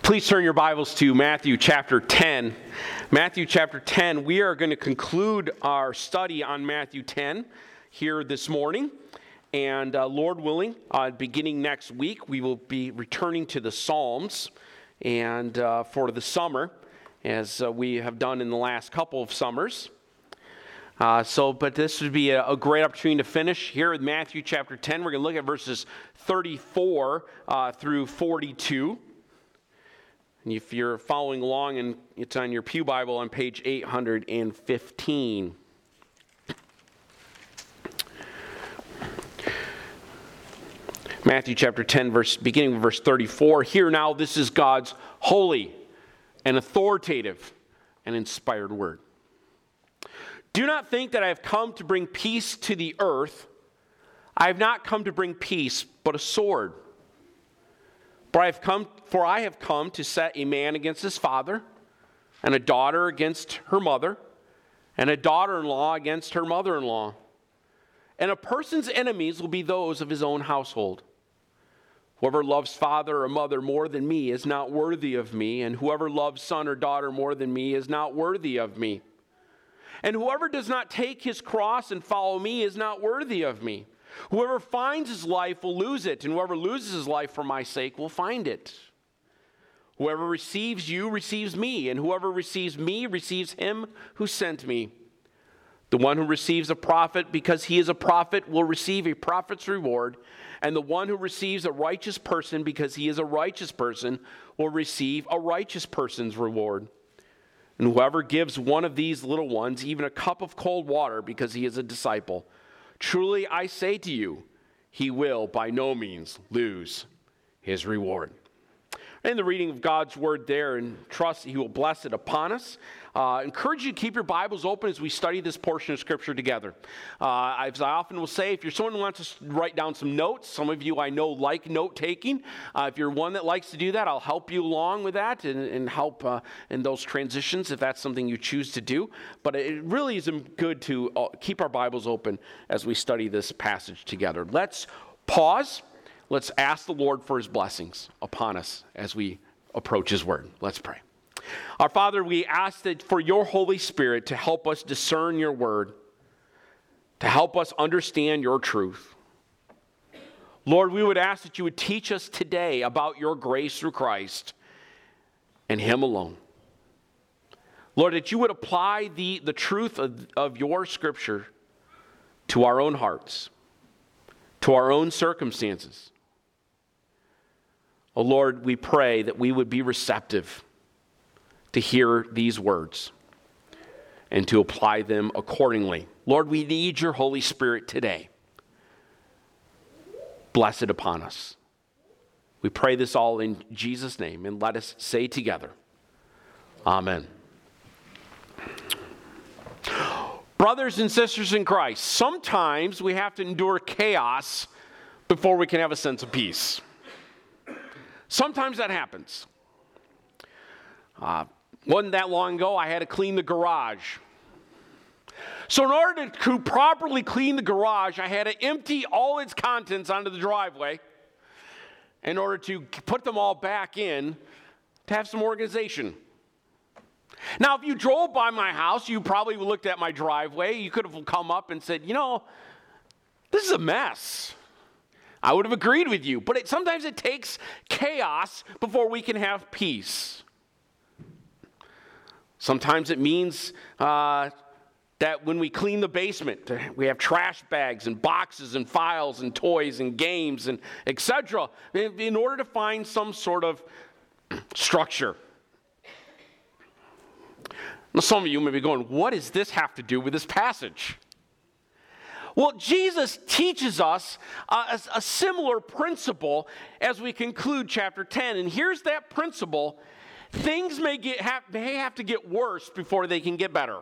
Please turn your Bibles to Matthew chapter 10. Matthew chapter 10, we are going to conclude our study on Matthew 10 here this morning. And Lord willing, beginning next week, we will be returning to the Psalms and for the summer, as we have done in the last couple of summers. But this would be a great opportunity to finish here in Matthew chapter 10. We're going to look at verses 34 through 42. And if you're following along, and it's on your Pew Bible on page 815. Matthew chapter 10, beginning with verse 34. Hear now, this is God's holy and authoritative and inspired word. Do not think that I have come to bring peace to the earth. I have not come to bring peace, but a sword. For I have come to set a man against his father, and a daughter against her mother, and a daughter-in-law against her mother-in-law. And a person's enemies will be those of his own household. Whoever loves father or mother more than me is not worthy of me, and whoever loves son or daughter more than me is not worthy of me. And whoever does not take his cross and follow me is not worthy of me. Whoever finds his life will lose it, and whoever loses his life for my sake will find it. Whoever receives you receives me, and whoever receives me receives him who sent me. The one who receives a prophet because he is a prophet will receive a prophet's reward, and the one who receives a righteous person because he is a righteous person will receive a righteous person's reward. And whoever gives one of these little ones even a cup of cold water because he is a disciple, truly I say to you, he will by no means lose his reward. In the reading of God's word there, and trust he will bless it upon us. Encourage you to keep your Bibles open as we study this portion of Scripture together. As I often will say, if you're someone who wants to write down some notes, some of you I know like note-taking. If you're one that likes to do that, I'll help you along with that and help in those transitions if that's something you choose to do. But it really is good to keep our Bibles open as we study this passage together. Let's pause. Let's ask the Lord for his blessings upon us as we approach his word. Let's pray. Our Father, we ask that for your Holy Spirit to help us discern your word, to help us understand your truth. Lord, we would ask that you would teach us today about your grace through Christ and him alone. Lord, that you would apply the truth of your scripture to our own hearts, to our own circumstances. Oh Lord, we pray that we would be receptive to hear these words and to apply them accordingly. Lord, we need your Holy Spirit today. Bless it upon us. We pray this all in Jesus' name, and let us say together, Amen. Brothers and sisters in Christ, sometimes we have to endure chaos before we can have a sense of peace. Sometimes that happens. Wasn't that long ago, I had to clean the garage. So in order to properly clean the garage, I had to empty all its contents onto the driveway in order to put them all back in to have some organization. Now, if you drove by my house, you probably looked at my driveway. You could have come up and said, this is a mess. I would have agreed with you. But sometimes it takes chaos before we can have peace. Sometimes it means that when we clean the basement, we have trash bags and boxes and files and toys and games and etc. in order to find some sort of structure. Now, some of you may be going, what does this have to do with this passage? Well, Jesus teaches us a similar principle as we conclude chapter 10. And here's that principle. Things may have to get worse before they can get better.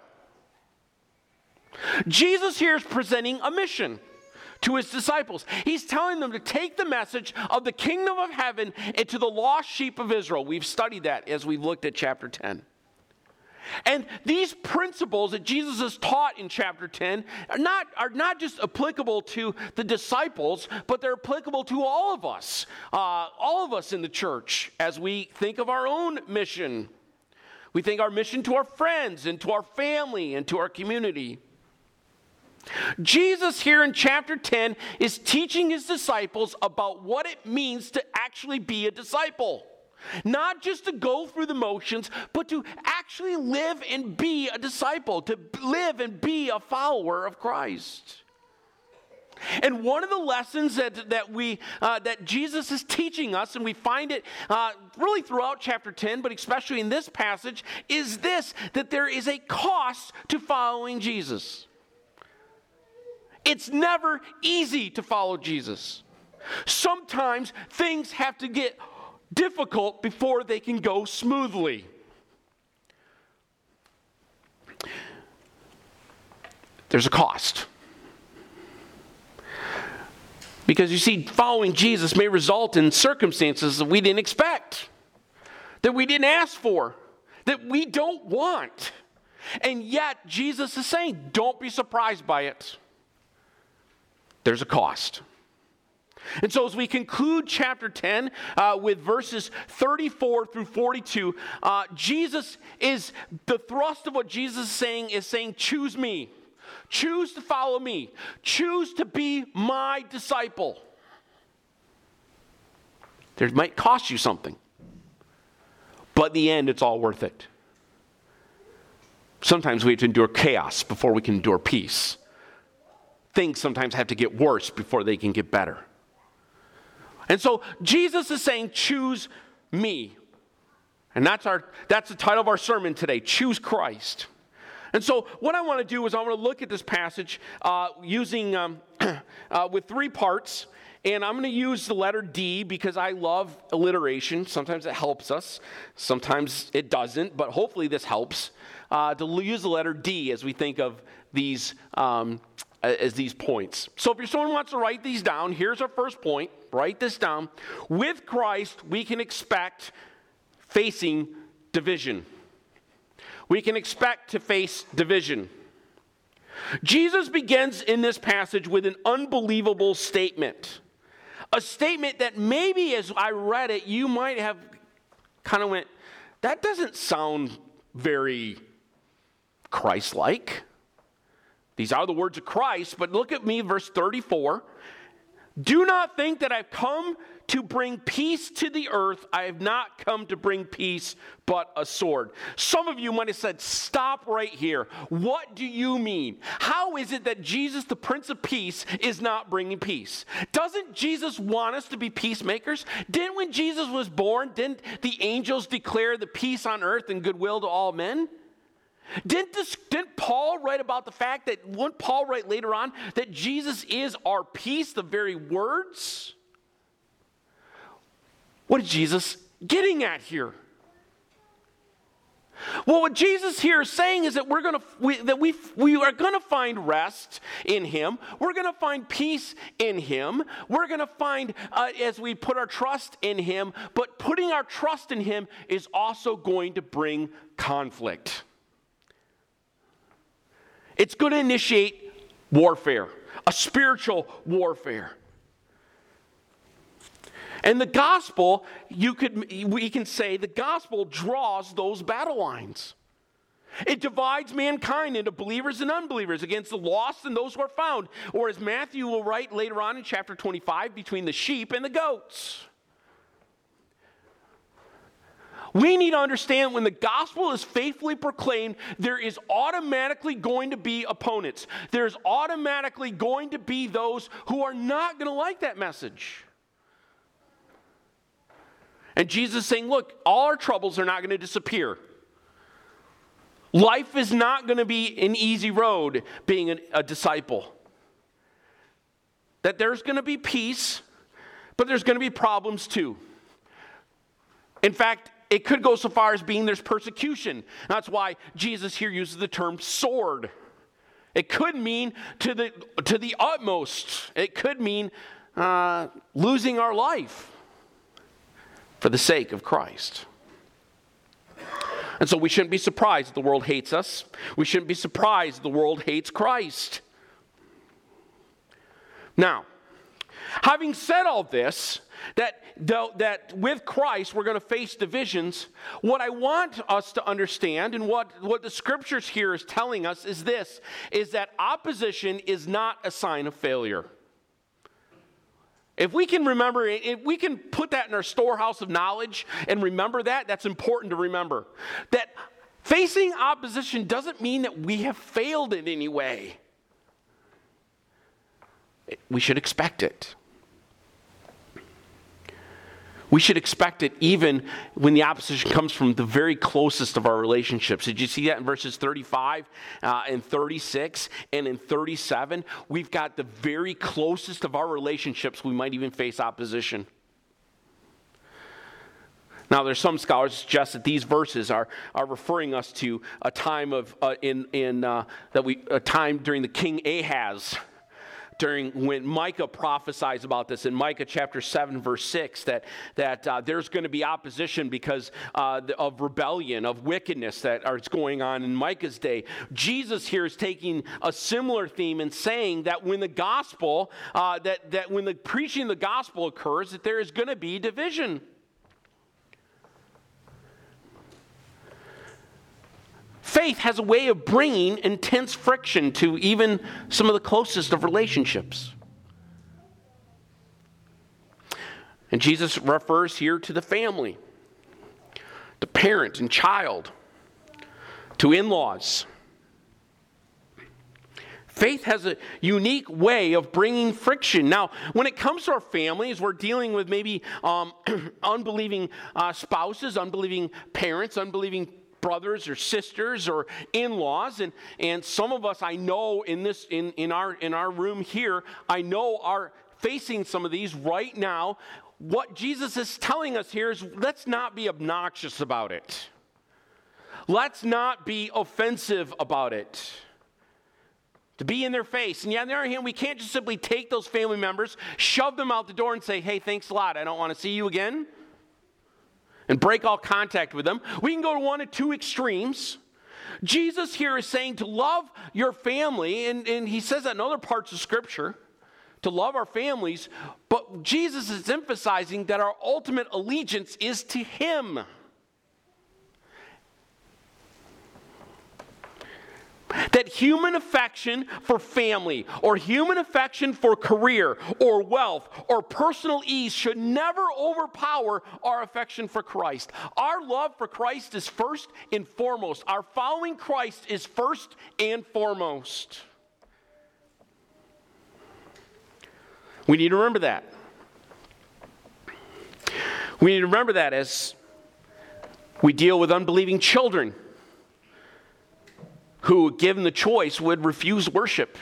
Jesus here is presenting a mission to his disciples. He's telling them to take the message of the kingdom of heaven into the lost sheep of Israel. We've studied that as we've looked at chapter 10. And these principles that Jesus has taught in chapter 10 are not just applicable to the disciples, but they're applicable to all of us in the church as we think of our own mission. We think our mission to our friends and to our family and to our community. Jesus here in chapter 10 is teaching his disciples about what it means to actually be a disciple. Not just to go through the motions, but to actually live and be a disciple, to live and be a follower of Christ. And one of the lessons that Jesus is teaching us, and we find it really throughout chapter 10, but especially in this passage, is this, that there is a cost to following Jesus. It's never easy to follow Jesus. Sometimes things have to get difficult before they can go smoothly. There's a cost. Because you see, following Jesus may result in circumstances that we didn't expect, that we didn't ask for, that we don't want. And yet, Jesus is saying, don't be surprised by it. There's a cost. And so as we conclude chapter 10 with verses 34 through 42, the thrust of what Jesus is saying, choose me. Choose to follow me. Choose to be my disciple. It might cost you something, but in the end, it's all worth it. Sometimes we have to endure chaos before we can endure peace. Things sometimes have to get worse before they can get better. And so Jesus is saying, choose me. And that's the title of our sermon today, Choose Christ. And so what I want to do is I want to look at this passage using with three parts. And I'm going to use the letter D because I love alliteration. Sometimes it helps us. Sometimes it doesn't. But hopefully this helps to use the letter D as we think of these as these points. So if someone wants to write these down, here's our first point. Write this down. With Christ, we can expect facing division. We can expect to face division. Jesus begins in this passage with an unbelievable statement. A statement that maybe as I read it, you might have kind of went, that doesn't sound very Christ-like. These are the words of Christ, but look at me, verse 34. Do not think that I've come to bring peace to the earth. I have not come to bring peace, but a sword. Some of you might have said, stop right here. What do you mean? How is it that Jesus, the Prince of Peace, is not bringing peace? Doesn't Jesus want us to be peacemakers? Didn't when Jesus was born, didn't the angels declare the peace on earth and goodwill to all men? Didn't Paul write about the fact that, wouldn't Paul write later on that Jesus is our peace, the very words? What is Jesus getting at here? Well, what Jesus here is saying is that we are going to find rest in him. We're going to find peace in him. We're going to find as we put our trust in him, but putting our trust in him is also going to bring conflict. It's going to initiate warfare, a spiritual warfare. And the gospel, we can say the gospel draws those battle lines. It divides mankind into believers and unbelievers, against the lost and those who are found. Or as Matthew will write later on in chapter 25, between the sheep and the goats. We need to understand when the gospel is faithfully proclaimed, there is automatically going to be opponents. There's automatically going to be those who are not going to like that message. And Jesus is saying, look, all our troubles are not going to disappear. Life is not going to be an easy road being a disciple. That there's going to be peace, but there's going to be problems too. In fact, it could go so far as being there's persecution. That's why Jesus here uses the term sword. It could mean to the utmost. It could mean losing our life for the sake of Christ. And so we shouldn't be surprised that the world hates us. We shouldn't be surprised that the world hates Christ. Now, having said all this, that with Christ we're going to face divisions, what I want us to understand and what the scriptures here is telling us is this, is that opposition is not a sign of failure. If we can remember, if we can put that in our storehouse of knowledge and remember that, that's important to remember. That facing opposition doesn't mean that we have failed in any way. We should expect it. We should expect it even when the opposition comes from the very closest of our relationships. Did you see that in verses 35 and 36 and in 37? We've got the very closest of our relationships. We might even face opposition. Now, there's some scholars who suggest that these verses are referring us to a time of a time during the King Ahaz. During when Micah prophesies about this in Micah chapter 7 verse 6 that there's going to be opposition because of rebellion, of wickedness that is going on in Micah's day. Jesus here is taking a similar theme and saying that when the gospel, that when the preaching of the gospel occurs, that there is going to be division. Faith has a way of bringing intense friction to even some of the closest of relationships. And Jesus refers here to the family, the parent and child, to in-laws. Faith has a unique way of bringing friction. Now, when it comes to our families, we're dealing with maybe unbelieving spouses, unbelieving parents, unbelieving brothers or sisters or in-laws, and some of us I know in our room here, I know are facing some of these right now. What Jesus is telling us here is let's not be obnoxious about it. Let's not be offensive about it. To be in their face. And yet on the other hand, we can't just simply take those family members, shove them out the door and say, hey, thanks a lot, I don't want to see you again. And break all contact with them. We can go to one of two extremes. Jesus here is saying to love your family, and he says that in other parts of Scripture, to love our families, but Jesus is emphasizing that our ultimate allegiance is to Him. That human affection for family or human affection for career or wealth or personal ease should never overpower our affection for Christ. Our love for Christ is first and foremost. Our following Christ is first and foremost. We need to remember that. We need to remember that as we deal with unbelieving children who, given the choice, would refuse worship.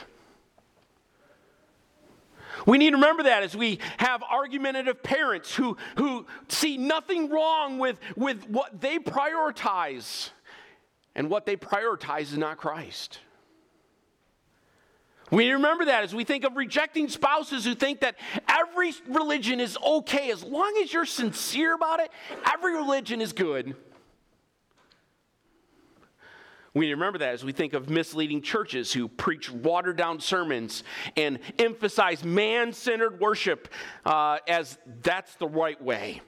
We need to remember that as we have argumentative parents who see nothing wrong with what they prioritize, and what they prioritize is not Christ. We need to remember that as we think of rejecting spouses who think that every religion is okay. As long as you're sincere about it, every religion is good. We need to remember that as we think of misleading churches who preach watered-down sermons and emphasize man-centered worship as that's the right way.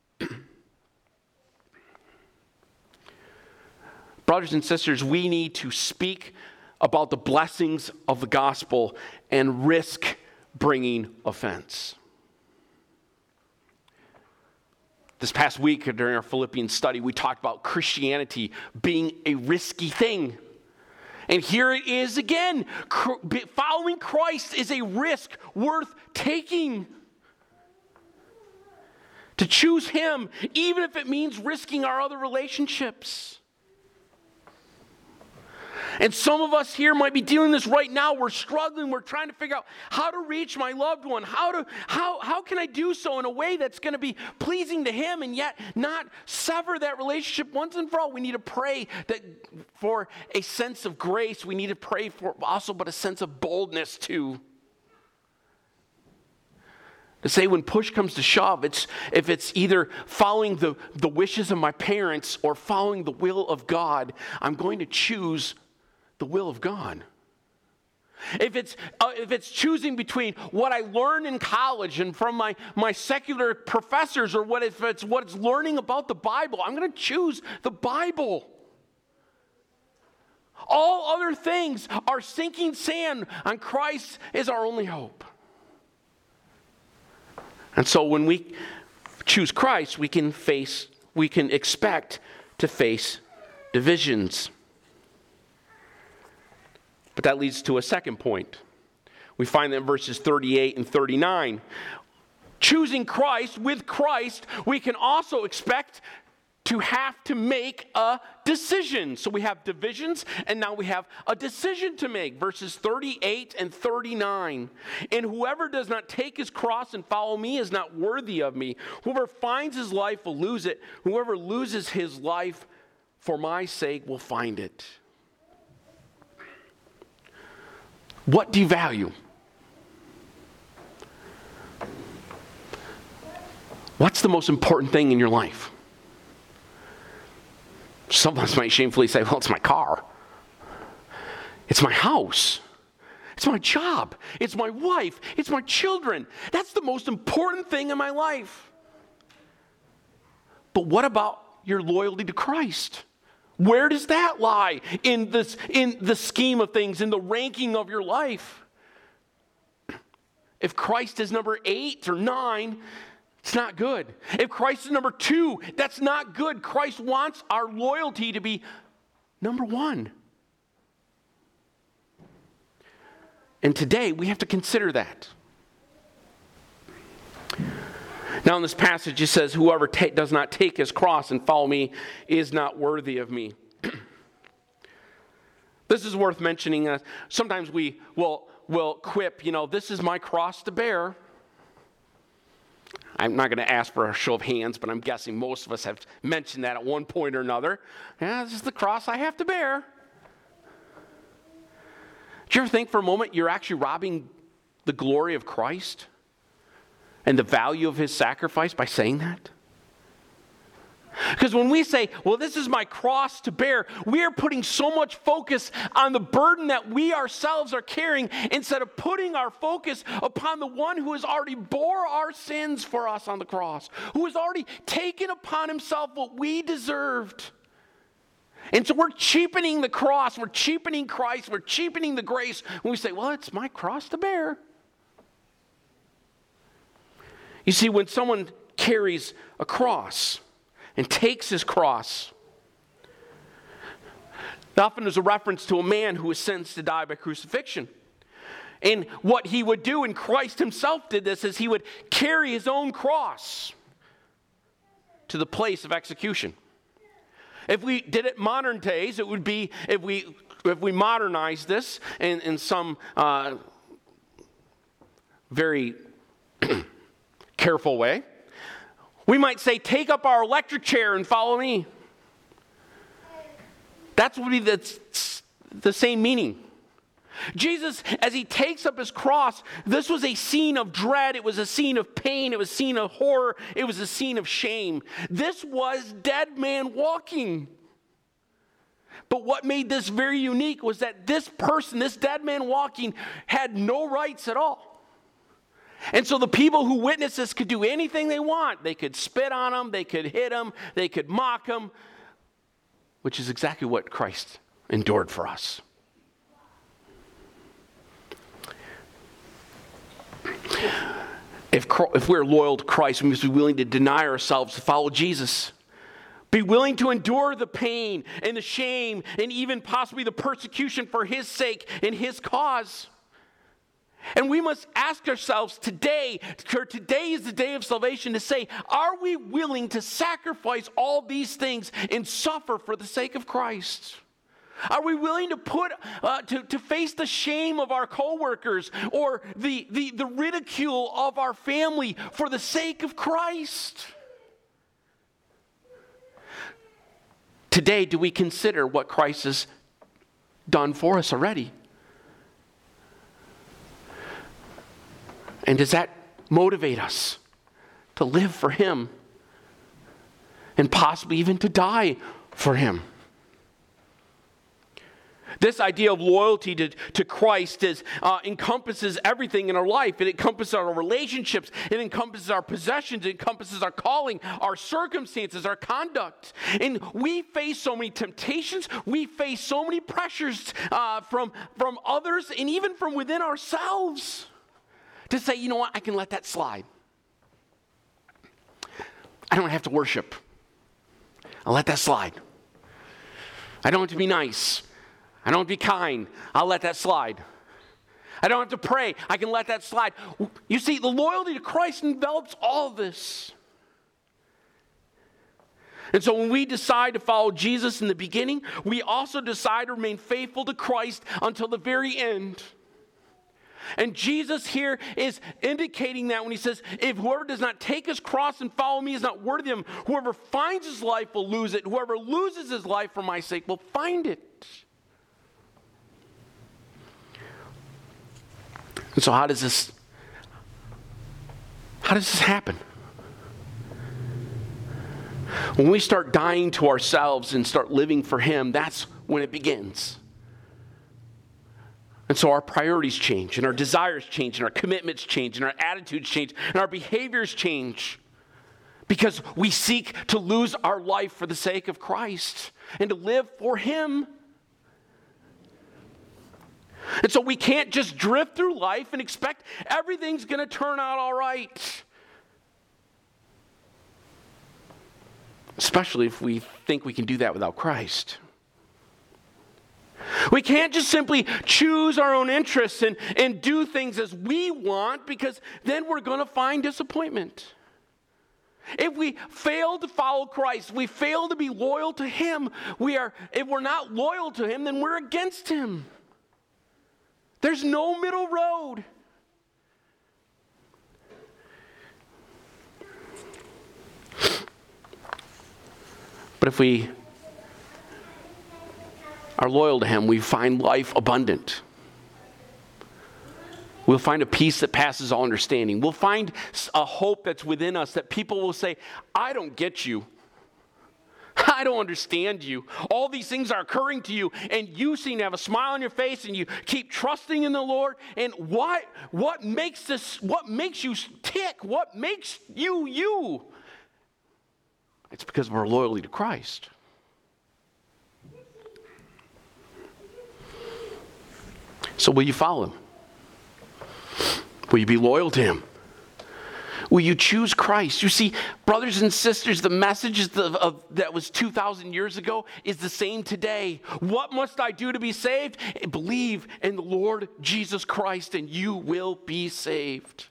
Brothers and sisters, we need to speak about the blessings of the gospel and risk bringing offense. This past week during our Philippians study, we talked about Christianity being a risky thing. And here it is again. Following Christ is a risk worth taking. To choose Him, even if it means risking our other relationships. And some of us here might be doing this right now. We're struggling. We're trying to figure out how to reach my loved one. How can I do so in a way that's going to be pleasing to Him and yet not sever that relationship once and for all? We need to pray that for a sense of grace. We need to pray for also but a sense of boldness too. To say when push comes to shove, if it's either following the wishes of my parents or following the will of God, I'm going to choose the will of God. If it's choosing between what I learned in college and from my secular professors, or if it's learning about the Bible, I'm going to choose the Bible. All other things are sinking sand, and Christ is our only hope. And so when we choose Christ, we can expect to face divisions. But that leads to a second point. We find that in verses 38 and 39. Choosing Christ, with Christ, we can also expect to have to make a decision. So we have divisions, and now we have a decision to make. Verses 38 and 39. And whoever does not take his cross and follow me is not worthy of me. Whoever finds his life will lose it. Whoever loses his life for my sake will find it. What do you value? What's the most important thing in your life? Some of us might shamefully say, well, it's my car. It's my house. It's my job. It's my wife. It's my children. That's the most important thing in my life. But what about your loyalty to Christ? Where does that lie in the scheme of things, in the ranking of your life? If Christ is number 8 or 9, it's not good. If Christ is number 2, that's not good. Christ wants our loyalty to be number 1. And today we have to consider that. Now in this passage it says, whoever does not take his cross and follow me is not worthy of me. This is worth mentioning. Sometimes we will quip, this is my cross to bear. I'm not going to ask for a show of hands, but I'm guessing most of us have mentioned that at one point or another. Yeah, this is the cross I have to bear. Do you ever think for a moment you're actually robbing the glory of Christ and the value of his sacrifice by saying that? Because when we say, well, this is my cross to bear, we are putting so much focus on the burden that we ourselves are carrying instead of putting our focus upon the one who has already bore our sins for us on the cross, who has already taken upon himself what we deserved. And so we're cheapening the cross, we're cheapening Christ, we're cheapening the grace when we say, well, it's my cross to bear. You see, when someone carries a cross and takes his cross, often there's a reference to a man who was sentenced to die by crucifixion. And what he would do, and Christ himself did this, is he would carry his own cross to the place of execution. If we did it modern days, it would be, if we modernize this in some very careful way, we might say, take up our electric chair and follow me. That would be the same meaning. Jesus, as he takes up his cross, this was a scene of dread. It was a scene of pain. It was a scene of horror. It was a scene of shame. This was dead man walking. But what made this very unique was that this person, this dead man walking, had no rights at all. And so the people who witnessed this could do anything they want. They could spit on him, they could hit him, they could mock him, which is exactly what Christ endured for us. If we're loyal to Christ, we must be willing to deny ourselves to follow Jesus. Be willing to endure the pain and the shame and even possibly the persecution for his sake and his cause. And we must ask ourselves today, for today is the day of salvation, to say, are we willing to sacrifice all these things and suffer for the sake of Christ? Are we willing to to face the shame of our coworkers or the ridicule of our family for the sake of Christ? Today, do we consider what Christ has done for us already? And does that motivate us to live for Him and possibly even to die for Him. This idea of loyalty to Christ encompasses everything in our life. It encompasses our relationships. It encompasses our possessions. It encompasses our calling, our circumstances, our conduct. And we face so many temptations. We face so many pressures from others and even from within ourselves to say, you know what, I can let that slide. I don't have to worship. I'll let that slide. I don't have to be nice. I don't have to be kind. I'll let that slide. I don't have to pray. I can let that slide. You see, the loyalty to Christ envelops all of this. And so when we decide to follow Jesus in the beginning, we also decide to remain faithful to Christ until the very end. And Jesus here is indicating that when he says, if whoever does not take his cross and follow me is not worthy of him, whoever finds his life will lose it. Whoever loses his life for my sake will find it. And so how does this happen? When we start dying to ourselves and start living for Him, that's when it begins. And so our priorities change, and our desires change, and our commitments change, and our attitudes change, and our behaviors change. Because we seek to lose our life for the sake of Christ and to live for Him. And so we can't just drift through life and expect everything's going to turn out all right. Especially if we think we can do that without Christ. We can't just simply choose our own interests and do things as we want, because then we're going to find disappointment. If we fail to follow Christ, we fail to be loyal to Him. If we're not loyal to Him, then we're against Him. There's no middle road. But if we are loyal to Him, we find life abundant. We'll find a peace that passes all understanding. We'll find a hope that's within us that people will say, I don't get you. I don't understand you. All these things are occurring to you, and you seem to have a smile on your face, and you keep trusting in the Lord. And what makes you tick? What makes you you? It's because of our loyalty to Christ. So will you follow Him? Will you be loyal to Him? Will you choose Christ? You see, brothers and sisters, the message that was 2,000 years ago is the same today. What must I do to be saved? Believe in the Lord Jesus Christ and you will be saved.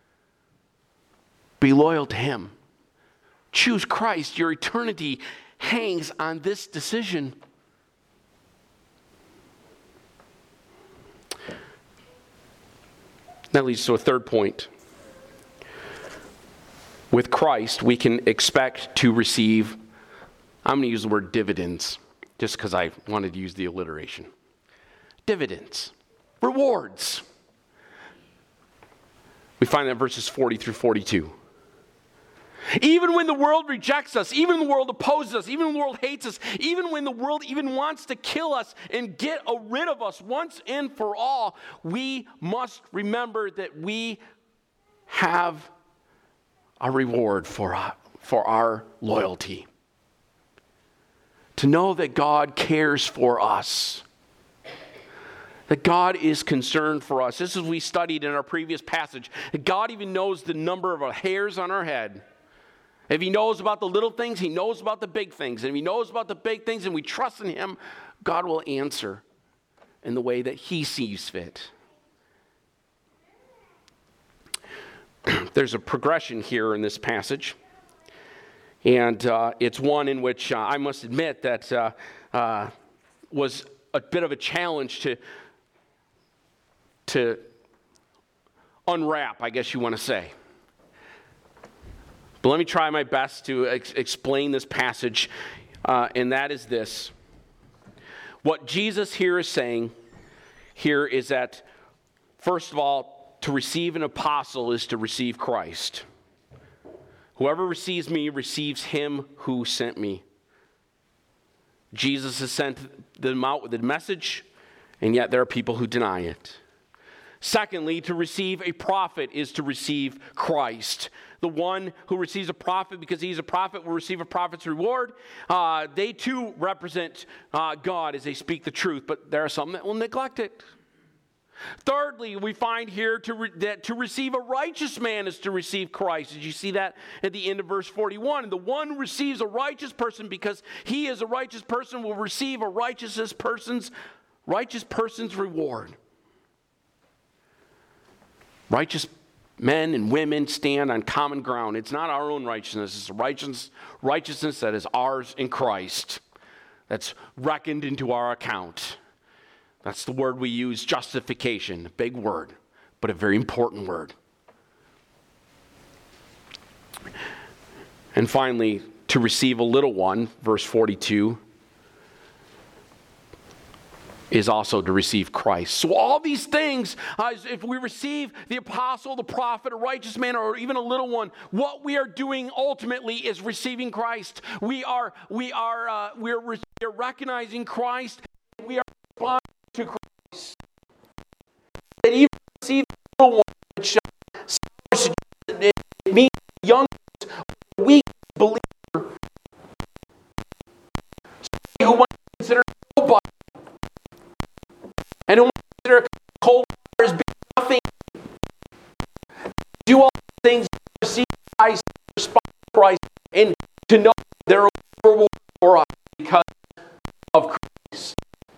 Be loyal to Him. Choose Christ. Your eternity hangs on this decision. That leads to a third point. With Christ, we can expect to receive, I'm going to use the word dividends, just because I wanted to use the alliteration. Dividends. Rewards. We find that in verses 40 through 42. Even when the world rejects us, even when the world opposes us, even when the world hates us, even when the world even wants to kill us and get rid of us once and for all, we must remember that we have a reward for our loyalty. To know that God cares for us. That God is concerned for us. This is what we studied in our previous passage. That God even knows the number of hairs on our head. If He knows about the little things, He knows about the big things. And if He knows about the big things and we trust in Him, God will answer in the way that He sees fit. There's a progression here in this passage. And it's one in which I must admit that was a bit of a challenge to unwrap, I guess you want to say. But let me try my best to explain this passage, and that is this. What Jesus here is saying here is that, first of all, To receive an apostle is to receive Christ. Whoever receives me receives him who sent me. Jesus has sent them out with a message, and yet there are people who deny it. Secondly, to receive a prophet is to receive Christ. The one who receives a prophet because he's a prophet will receive a prophet's reward. They too represent God as they speak the truth, but there are some that will neglect it. Thirdly, we find here that to receive a righteous man is to receive Christ. Did you see that at the end of verse 41? And the one who receives a righteous person because he is a righteous person will receive a righteous person's reward. Righteous men and women stand on common ground. It's not our own righteousness. It's a righteousness that is ours in Christ. That's reckoned into our account. That's the word we use, justification. A big word, but a very important word. And finally, to receive a little one, verse 42, is also to receive Christ. So all these things, if we receive the apostle, the prophet, a righteous man, or even a little one, what we are doing ultimately is receiving Christ. We are recognizing Christ. We are responding to Christ. That even receive the little one, which it means young, weak believer, who want to consider nobody. And who consider cold water as being nothing. Do all things to receive Christ, respond to Christ, and to know there are reward for us because of Christ.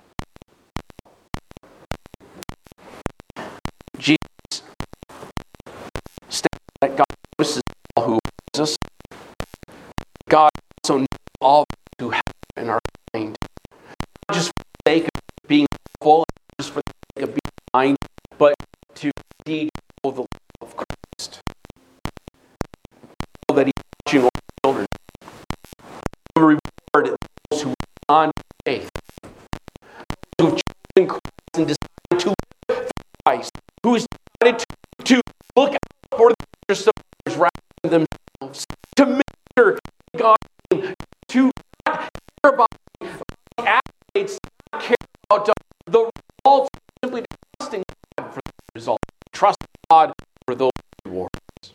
Jesus stated that God notices all who oppose us. God also knows all who have and are kind. Not just for the sake of being full, just for the sake of being kind, but to indeed know the love of Christ. Know that He's watching over children. He will reward those who respond to faith. Those who have chosen Christ and decided to live for Christ. Who has decided to look out for the interests of others rather than themselves. To minister God's name. To not care about the accolades, not care about the results, simply trusting God for the results. Trust God for those rewards.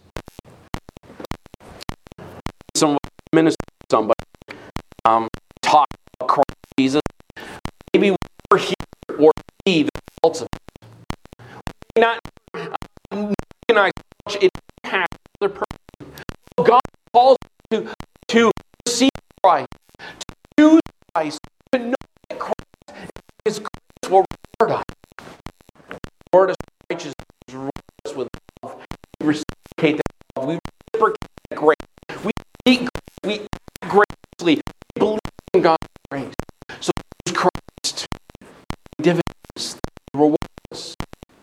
Some minister somebody talk about Christ Jesus. Maybe we're here or see the results of it. We may not recognize much it impacts another person. God calls us to see Christ, to choose Christ, to know that Christ is grace will reward us. Reward us with righteousness, reward us with love. We reciprocate that love. We reciprocate that grace. We act graciously. We believe in God's grace. So choose Christ. Dividends, rewards.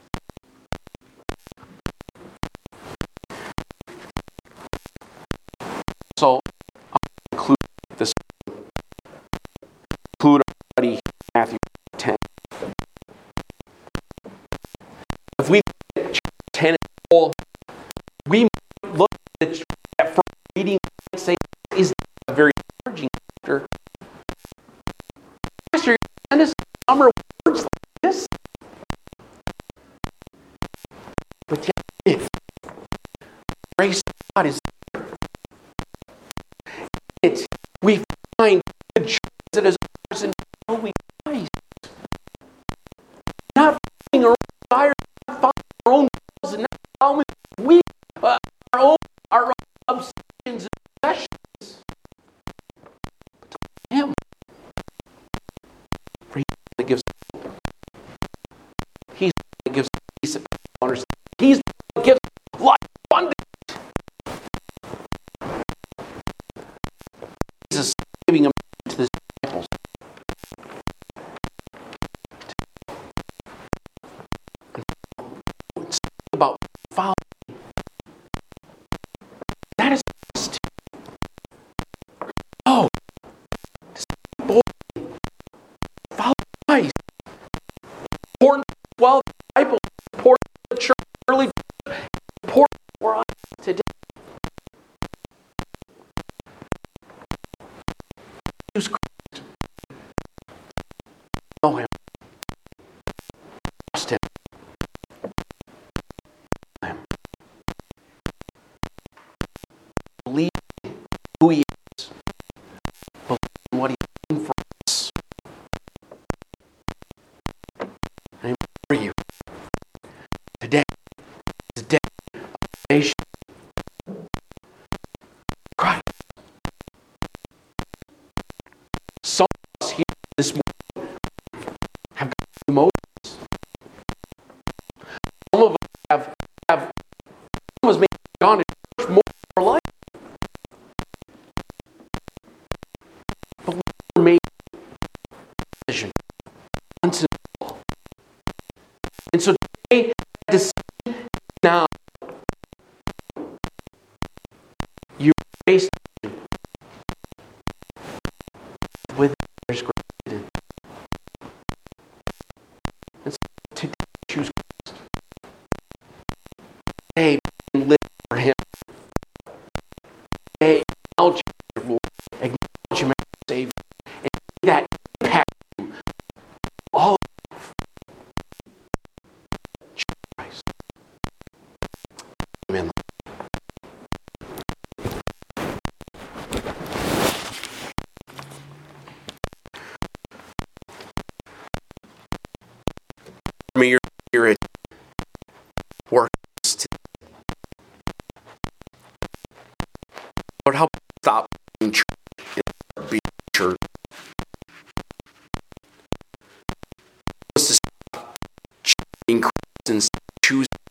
So I'll conclude this. Conclude our study in Matthew 10. If we look at chapter 10 as a whole, we might look at first reading and say, is a very encouraging chapter. Pastor, you send us summer words like this? But yet, grace of God is there. In it, we find the joy that is ours in knowing Christ. Not finding our own desires, not finding our own wills, and not following our own obsessions and possessions. But to Him. For He's the one that gives hope. He's the one that gives peace and understanding. He's the one that gives life abundant. Jesus giving Him to the disciples. It's about following. That is trust. Oh, to say boldly, follow Christ. Important to 12 disciples, important to the church, early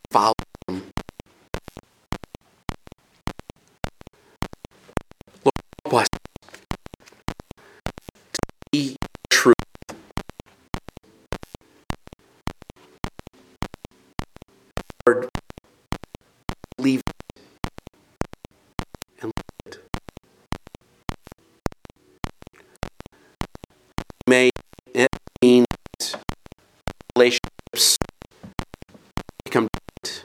follow him. Lord, help us to see truth. Lord, believe it and live it. May it mean that relationships become distant.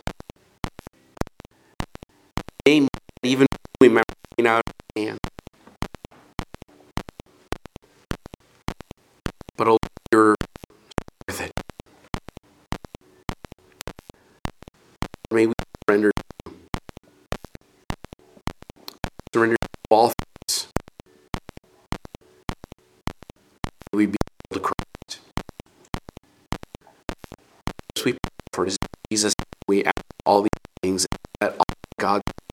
May mean that even we might be out of hand. But oh, you're worth it. May we surrender to all things. May we be able to Christ. As we pray for Jesus, we ask all these things that all God's